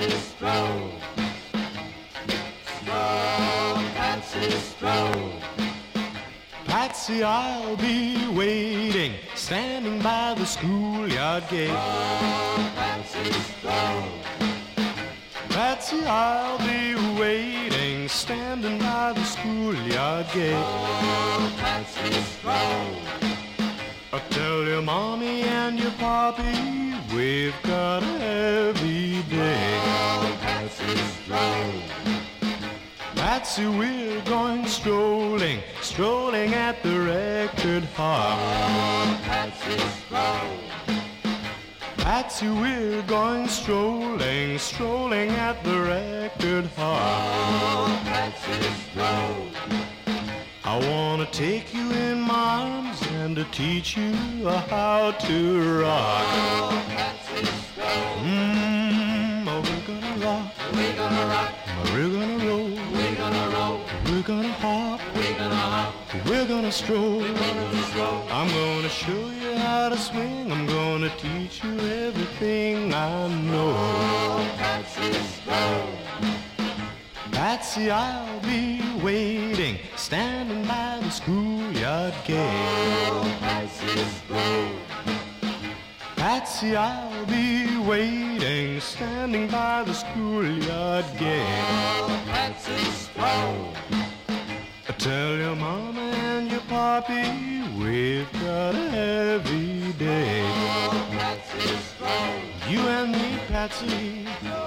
Patsy, stroll. Stroll, Patsy, stroll. Patsy, I'll be waiting, standing by the schoolyard gate. Stroll, Patsy, stroll. Patsy, I'll be waiting, standing by the schoolyard gate. Stroll, Patsy, stroll. Tell your mommy and your poppy we've got a heavy day. Stroll, Patsy, stroll. Patsy, we're going strolling, strolling at the record hop. Stroll, Patsy, stroll. Patsy, we're going strolling, strolling at the record hop. Stroll, Patsy, stroll. I wanna take you in my arms and to teach you how to rock. Stroll, Patsy, stroll. Oh, we're gonna rock, We're gonna rock, we're gonna roll, we're gonna roll, we're gonna hop, we're gonna hop, we're gonna stroll. we're gonna stroll. I'm gonna show you how to swing, I'm gonna teach you everything I know. Stroll, Patsy, stroll. Patsy, I'll be waiting, standing by the schoolyard gate. Stroll, Patsy, stroll. Patsy, I'll be waiting, standing by the schoolyard gate. Stroll, Patsy, stroll. Tell your mama and your poppy we've got a heavy day. Stroll, Patsy, stroll. You and me, Patsy,